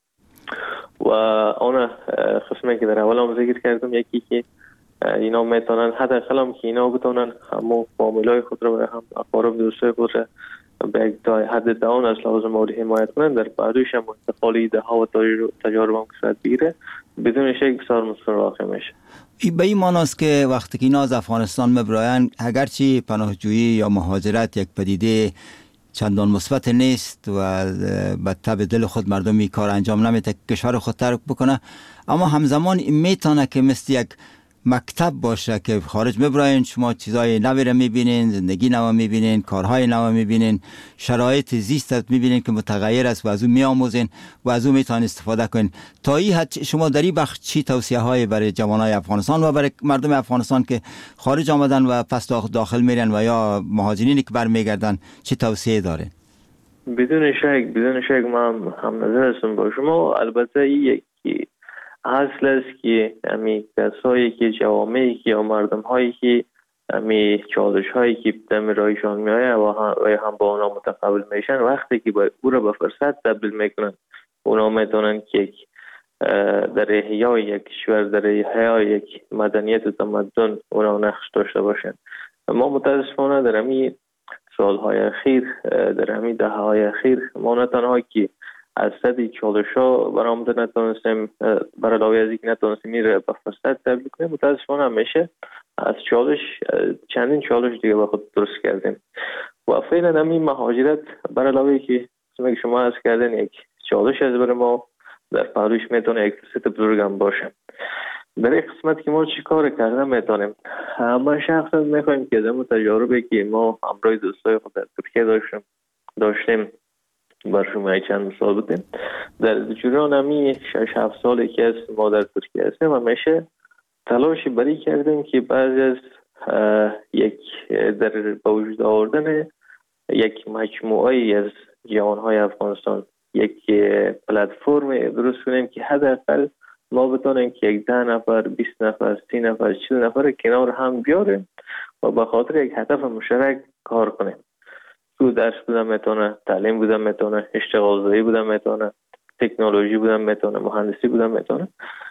و اون قسمی که در اول هم ذکر کردم، یکی که اینا میتونن حداقل هم که اینا بتونن همون فامیلای خود رو و هم اقارب دوستای خود رو به یک حد داون از لحاظ مالی حمایت کنن، در بعدش هم انتقال ایده ها و تجارب هم صورت بگیره، بدون شک بسیار مثمر واقع میشه. به این معناست که وقتی که اینا از افغانستان مبراین، اگرچه پناهجویی یا مهاجرت یک پدیده چندان مثبت نیست و به طب دل خود مردمی کار انجام نمیده کشور خود ترک بکنه، اما همزمان میتونه که مثل یک مکتب باشه که خارج مبراین شما چیزای نوی رو میبینین، زندگی نو میبینین، کارهای نو میبینین، شرایط زیست میبینین که متغیر است و از اون میآموزین و از اون میتونین استفاده کنین. تا این حد شما در این بخش چی توصیه های برای جوانای افغانستان و برای مردم افغانستان که خارج آمدن و پس داخل میرن و یا مهاجرینی که برمیگردن چی توصیه دارین؟ بدون شک بدون شک من هم نظر هستم با شما. البته یکی اصل است که امی کسایی که جوامعی که یا مردم هایی که امی چالش هایی که دم رایشان میایه و هم با اونا متقابل میشن، وقتی که با او را به فرصت تبدیل میکنن، اونا میتونن که در احیای یک کشور، در احیای یک مدنیت و تمدن اونا نقش داشته باشن. ما متاسفانه در امی سالهای اخیر، در امی دهه های اخیر، ما نه تنها که از صدی چالش ها برآمده نتونستیم، برای علاوه از اینکه نتونستیم این را به فرصت تبدیل کنیم، متاسفانه همیشه از چالش چندین چالش دیگه به خود درست کردیم. و فعلا همین مهاجرت برای علاوه که شما از کردن یک چالش از برای ما، در پهلوش میتونه یک فرصت بزرگ هم باشه. در این قسمت که ما چی کار کردن میتونیم، ما شخصا میخوایم که از تجاربی که ما همراه دوستای خود در ترکیه داشتیم داشتیم بر شما چند مثال بودیم. در جریان همی شش هفت سالی که از ما در ترکیه هستیم، همیشه تلاشی بری کردیم که بعضی از یک در با وجود آوردن یک مجموعه از جوانهای افغانستان یک پلتفرم درست کنیم که حداقل ما بتونیم که یک ده نفر، بیست نفر، سی نفر، چهل نفر کنار هم بیاریم و به خاطر یک هدف مشترک کار کنیم. تو درس بودم میتونه، تعلیم بودم میتونه، اشتغال زایی بودم میتونه، تکنولوژی بودم میتونه، مهندسی بودم میتونه،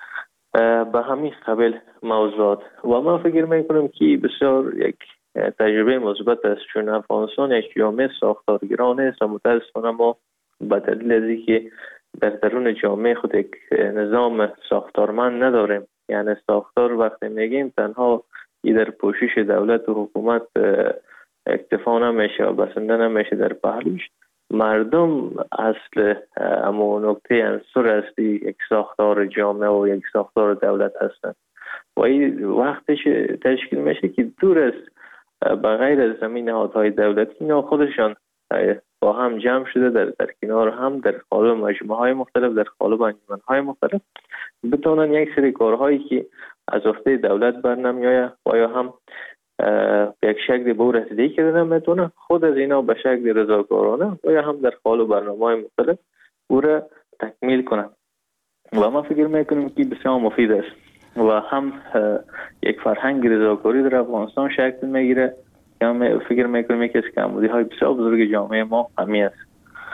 به همین قبیل موضوعات. و من فکر میکنم که بسیار یک تجربه مثبت است، چون افغانستان یک جامعه ساختارگرا است و متاسفانه ما به دلیل از اینکه در درون جامعه خود یک نظام ساختارمند نداریم. یعنی ساختار وقتی میگیم تنها در پوشش دولت و حکومت اکتفا نمیشه و بسنده نمیشه در پهلوش. مردم اصل اما نکته عنصر هستی یک ساختار جامعه و یک ساختار دولت هستند و این وقتش تشکیل میشه که دور است به غیر از زمین نهادهای دولتی، اینا خودشان با هم جمع شده در, در کنار هم در قالب مجموعه های مختلف، در قالب انجمن های مختلف بتونن یک سری کارهایی که از عهده دولت بر نمیآید و یا هم به یک شکل به رسیدگی کردن میتونه، خود از اینا به شکل رضاکارانه و یا هم در قالب برنامه‌های مختلف او را تکمیل کنن. و ما فکر میکنیم که بسیار مفید است و هم یک فرهنگ رضاکاری در افغانستان شکل میگیره که هم فکر میکنیم یکی از کمبودی های بسیار بزرگ جامعه ما همین است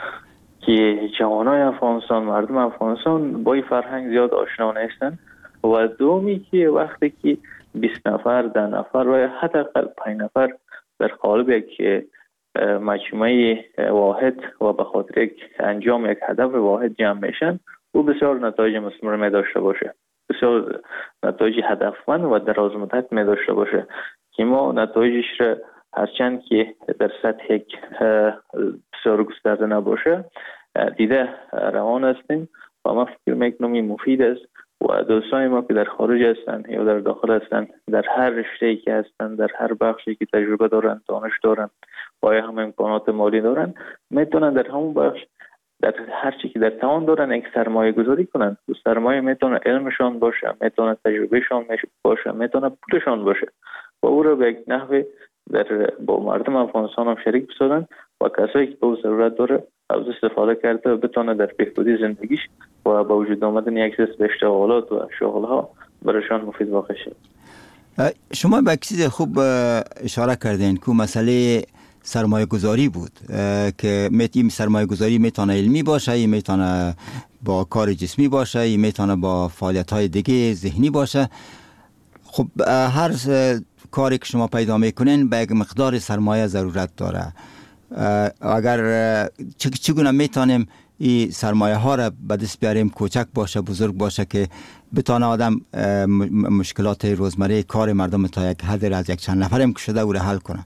که جوانای افغانستان، مردم افغانستان با این فرهنگ زیاد آشنا نیستن. و دومی که وقتی که بیست نفر، ده نفر و حداقل پنج نفر در قالب یک مجموعه واحد و به خاطر یک انجام یک هدف واحد جمع میشن، او بسیار نتایج مثمر می داشته باشه، بسیار نتایج هدفمند و دراز مدت می داشته باشه که ما نتایجش را هرچند که در سطح یک بسیار گسترده نباشه دیده روان هستیم و ما فکر میکنم این مفید است. و دوستان ما که در خارج هستند یا در داخل هستند، در هر رشته‌ای که هستند، در هر بخشی که تجربه دارند، دانش دارند و یا هم امکانات مالی دارند، میتونن در همون بخش در هر چی که در توان دارن یک سرمایه گذاری کنند. و سرمایه میتونه علمشان باشه، میتونه تجربهشان باشه، میتونه پولشان باشه و او را به یک نحوه در با مردم افغانستان هم شریک بسازن و کسایی که به ضرورت داره از استفاده کرده و بتونه در بهبودی زندگیش و با وجود آمدن یک سری اشتغالات و شغلها برایشان مفید واقع شد. شما به چیز خوب اشاره کردین که مسئله سرمایه گذاری بود که این سرمایه گذاری میتونه علمی باشه، این میتونه با کار جسمی باشه، این میتونه با فعالیت های دیگه ذهنی باشه. خب هر کاری که شما پیدا میکنین به یک مقدار سرمایه ضرورت داره. اگر چگونه میتونیم این سرمایه ها را به دست بیاریم، کوچک باشه بزرگ باشه، که بتونه آدم مشکلات روزمره کار مردم تا یک حد از یک چند نفرم که شده او را حل کنه؟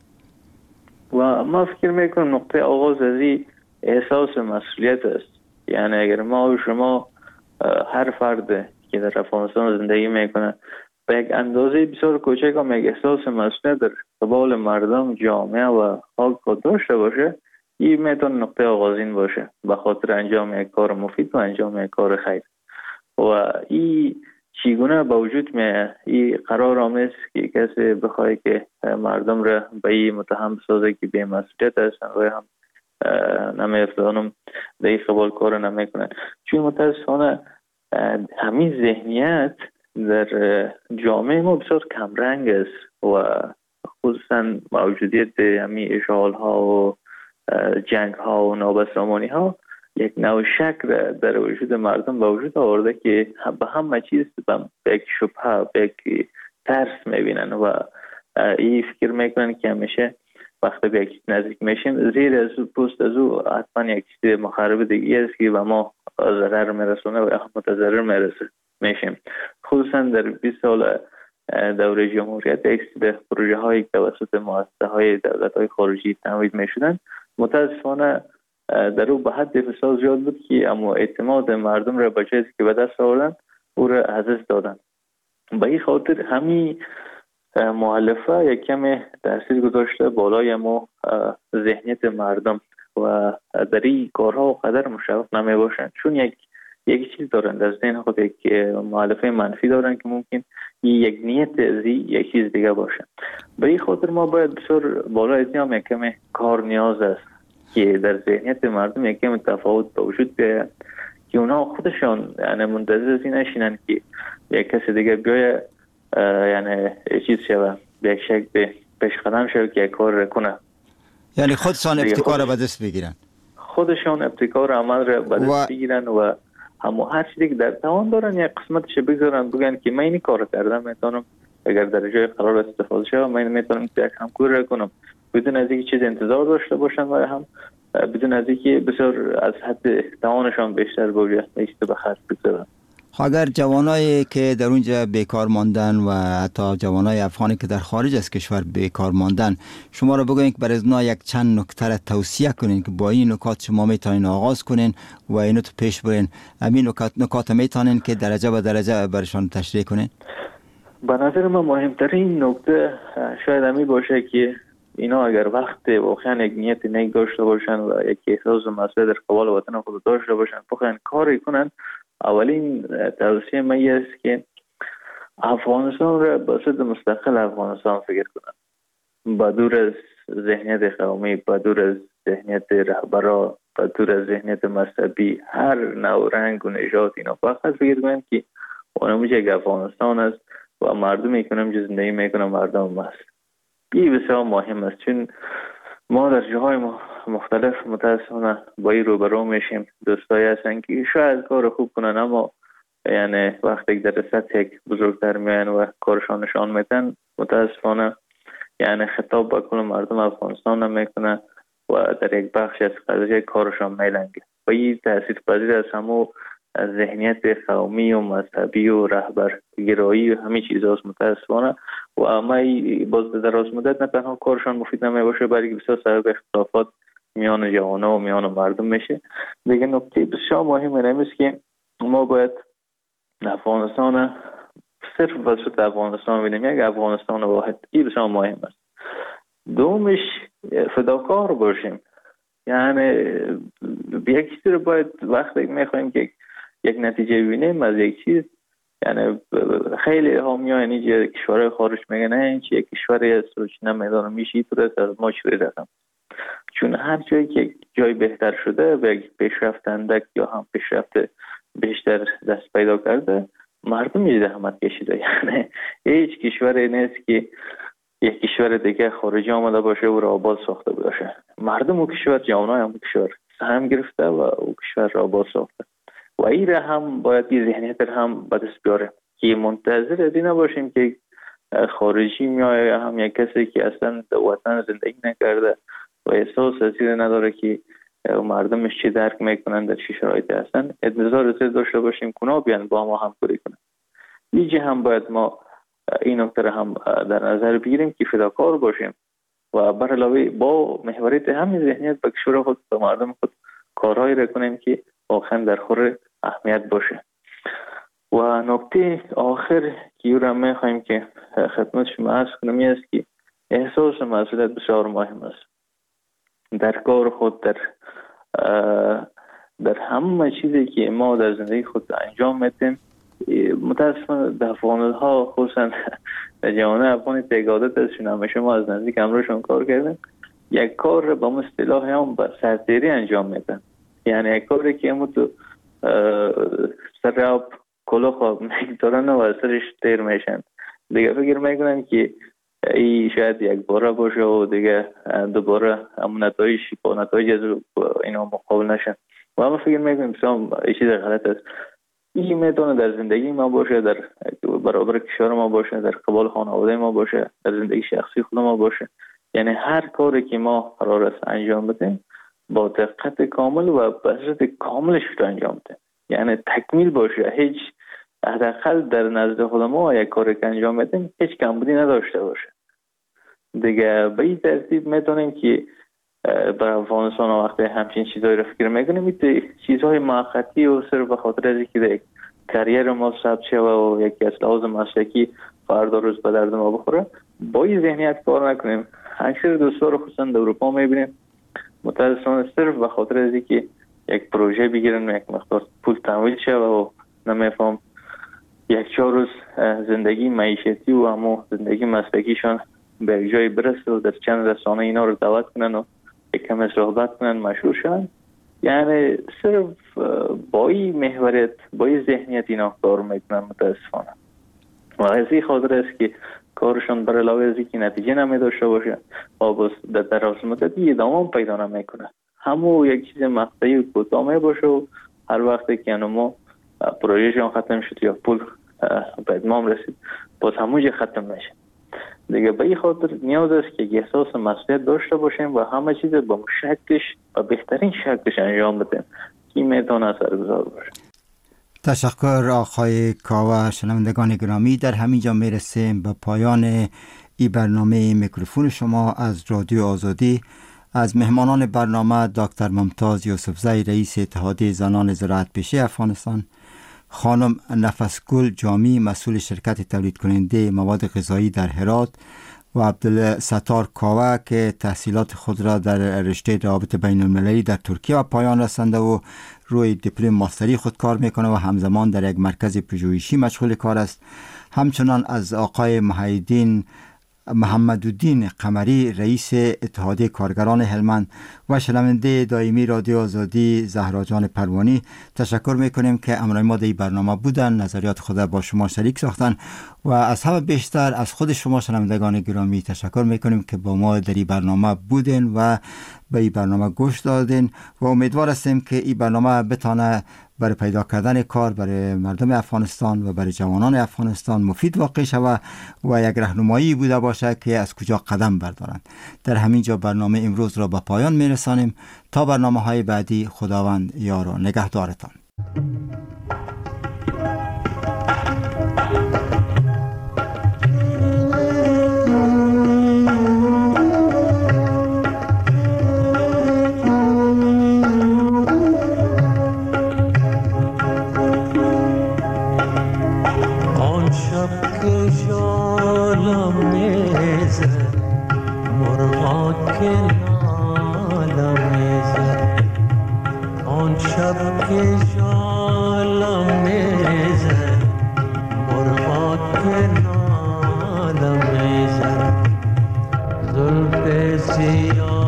و ما فکر میکنم نقطه آغاز از این احساس مسئولیت است. یعنی اگر ما و شما هر فرد که در افغانستان زندگی میکنه به یک اندازه بسیار کوچک هم یک احساس مسئولیت در قبال مردم، جامعه و خاک خود داشته باشه، این میتونه نقطه آغازین باشه به خاطر انجام یک کار مفید و انجام یک کار خیر. و این چگونه با وجود می این قرار آمیز که کسی بخواه که مردم را به این متهم بسازه که بی مسئولیت هستن و هم نمیفتانم به این قبال کار نمیکنن. چون متاسفانه همین ذهنیت در جامعه ما بسیار کمرنگ است و خصوصا موجودیت همین اشغال ها و جنگ ها و نابسامانی ها یک نوع شک در وجود مردم به وجود آورده که به همه چیز به یک شبهه، به یک ترس میبینن و این فکر میکنن که همیشه وقتی به یک نزدیک میشیم زیر از پوست از او حتما یک چیز مخرب دیگه است که به ما ضرر میرسونه و متضرر میرسه میشیم. خصوصا در بیست سال دوره جمهوریت یک سری پروژه های توسط مؤسسه های دولت های خارجی تمویل میشدن، متاسفانه در او به حد فساد زیاد بود که اما اعتماد مردم را به جایی که به دست آوردن او را از دست دادن. به این خاطر همین مؤلفه یک کمی تاثیر گذاشته بالای ما ذهنیت مردم و در این کارها قدر مشوق نمی باشند، چون یک یک چیز دارند در ذهن خود، یک مؤلفه منفی دارند که ممکن یک نیت ازی یک چیز دیگه باشه. به این خاطر ما باید بسیار بالای از هم یک کمی کار نیاز است که در ذهنیت مردم یک کمی تفاوت به وجود بیاید که اونا خودشان یعنی منتظر از این نشینن که یک کسی دیگه بیاید یعنی چیز شوه به یک شکل پیش قدم شوه که یک کار کنه. یعنی خودشان ابتکار را به دست بگیرن، خودشان ابتکار عمل را به دست بگیرن و همه هر چیزی که در توان دارن یک قسمتش بگذارن، بگن که من این کار کردم، میتونم اگر در جای قرار استفاده شوم من میتونم یک همکاری را کنم بدون از اینکه چیز انتظار داشته باشن و هم بدون از اینکه بسیار از حد توانشان بیشتر باشه ایست به خرج بگذارن. اگر جوانایی که در اونجا بیکار ماندن و حتی جوانای افغانی که در خارج از کشور بیکار ماندن، شما رو بگوین که برای اونا یک چند نکته را توصیه کنین که با این نکات شما میتونین آغاز کنین و اینو تو پیش برین. همین نکات نکات میتونین که درجه به درجه برشان تشریح کنین. به نظر من مهمترین نکته شاید همین باشه که اینا اگر وقت واقعا یک نیت نیک داشته باشن و یک احساس مسئولیت در قبال وطن خود داشته باشن، بخواین کاری کنن، اولین توصیه من است که افغانستان را به صورت مستقل افغانستان فکر کنن، بدور از ذهنیت قومی، بدور از ذهنیت رهبرا، بدور از ذهنیت مذهبی، هر نوع رنگ و نژاد اینا فقط فکر کنن که اونم یک افغانستان است و مردمی که اونم زندگی میکنن مردم است. این بسیار مهم است، چون ما در جاهای مختلف متاسفانه با این روبرو میشیم. دوستایی هستن که شاید کار خوب کنن اما یعنی وقتی در سطح یک بزرگتر میان و کارشان نشان میدن، متاسفانه یعنی خطاب با کل مردم افغانستان نمیکنه و در یک بخش از قضیه کارشان میلنگه و این تاثیر پذیر از همو ذهنیت قومی و مذهبی و رهبر گرایی و همه چیزاست متاسفانه. و اما باز دراز مدت نه تنها کارشان مفید نمی باشه بلکه بسیار سبب اختلافات میان جوانان و میان مردم میشه. دیگه نکته بسیار مهم این است که ما باید افغانستان صرف وسط افغانستان ببینیم، یک افغانستان واحد. این بسیار مهم است. دومش فداکار باشیم، یعنی یک چیزی رو باید وقتی میخوایم که یک نتیجه ببینیم از یک چیز، یعنی خیلی هامیا یعنی کشورهای خارج میگن نه این چه کشوری است رو چی نمیدونم میشه تو از ما چوری رقم، چون هر جایی که جای بهتر شده و پیشرفت اندک یا هم پیشرفت بیشتر دست پیدا کرده، مردم یه زحمت کشیده. یعنی هیچ کشوری نیست که یک کشور دیگه خارجی آمده باشه و را آباد ساخته باشه. مردم و کشور، جوانای هم کشور سهم گرفته و او کشور را آباد ساخته و این را هم باید این ذهنیت هم به دست بیاره که منتظر از این نباشیم که خارجی میایه هم یک کسی که اصلا در وطن زندگی نکرده و احساس از این نداره که مردمش چی درک میکنن، در چی شرایطی هستن، انتظار از داشته باشیم کنا بیان با ما همکاری کنن. اینجا هم باید ما این نکته هم در نظر بگیریم که فداکار باشیم و بر علاوه با محوریت همین ذهنیت به کشور خود به مردم خود کارهایی را کنیم که واقعا در خور اهمیت باشه. و نکته آخر که او را میخوایم که خدمت شما عرض کنم این است که احساس مسئولیت بسیار مهم است در کار خود، در در همه چیزی که ما در زندگی خود انجام میدیم. متاسفانه در افغان‌ها خصوصا در جوانه افغانی تگادت ازشون همیشه ما از نزدیک امروشون کار کردیم، یک کار را با اصطلاح هم با سرتیری انجام میدن. یعنی یک کاری که همون تو سر آب کلاه خواب میگذارن و سرش تیر میشن، دیگه فکر میکنن که ای شاید یک باره باشه و دیگه دوباره همون نتایج با نتایج از اینا مقابل نشن و همه فکر میکنیم بسیار ای چیز غلط است. این میتونه در زندگی ما باشه، در برابر کشور ما باشه، در قبال خانواده ما باشه، در زندگی شخصی خود ما باشه. یعنی هر کاری که ما قرار است انجام بدیم با دقت کامل و بصیرت کاملش رو انجام بدیم، یعنی تکمیل باشه. هیچ حداقل در نزد خود ما یک کاری که انجام بدیم هیچ کمبودی نداشته باشه. دیگه به این ترتیب میتونیم که برای افغانستان وقتی همچین چیزایی رو فکر میکنیم این چیزهای موقتی و صرف به خاطر از اینکه کریر ما ثبت شوه و یکی از لحاظ مسلکی فردا روز به درد ما بخوره، با این ذهنیت کار نکنیم. اکثر دوستا رو خصوصا در اروپا میبینیم متاسفانه صرف به خاطر از اینکه یک پروژه بگیرن، یک مقدار پول تمویل شوه و نمیفهم یک چهار روز زندگی معیشتی و همو زندگی مسلکیشان به یک جای برسه و در چند رسانه اینا رو دعوت کنن و یک کم صحبت کنن مشهور شن. یعنی صرف با این محوریت با این ذهنیت اینا کار میکنن متاسفانه و از این خاطر است که کارشان بر علاوه از اینکه نتیجه نمی داشته باشه و در دراز مدتی ادامه پیدا نمیکنه، همون یک چیز مقطعی و کوتاه باشه و هر وقتی که ما پروژهشان ختم شد یا پول به اتمام رسید باز همونجا ختم میشه. دیگه به این خاطر نیاز است که احساس مسئولیت داشته باشیم و همه چیز با شکلش و بهترین شکلش انجام بدیم که میتونه اثرگذار باشه. تشکر آقای کاوه. شنوندگان گرامی، در همینجا میرسیم به پایان این برنامه میکروفون شما از رادیو آزادی. از مهمانان برنامه دکتر ممتاز یوسفزی رئیس اتحادیه زنان زراعت پیشه افغانستان، خانم نفسگل جامی مسئول شرکت تولید کننده مواد غذایی در هرات و عبدالستار کاوه که تحصیلات خود را در رشته روابط بین المللی در ترکیه و پایان رسانده و روی دیپلم ماستری خود کار میکنه و همزمان در یک مرکز پژوهشی مشغول کار است. همچنان از آقای محیدین محمدالدین قمری رئیس اتحادیه کارگران هلمند و شنونده دائمی رادیو آزادی زهرا جان پروانی تشکر میکنیم که همراه ما در این برنامه بودن، نظریات خود با شما شریک ساختن و از همه بیشتر از خود شما شنوندگان گرامی تشکر میکنیم که با ما در این برنامه بودین و به این برنامه گوش دادین و امیدوار هستیم که این برنامه بتانه برای پیدا کردن کار برای مردم افغانستان و برای جوانان افغانستان مفید واقع شود و یک راهنمایی بوده باشه که از کجا قدم بردارند. در همین جا برنامه امروز را به پایان میرسانیم. تا برنامه های بعدی، خداوند یار و نگهدارتان. زلف سیاه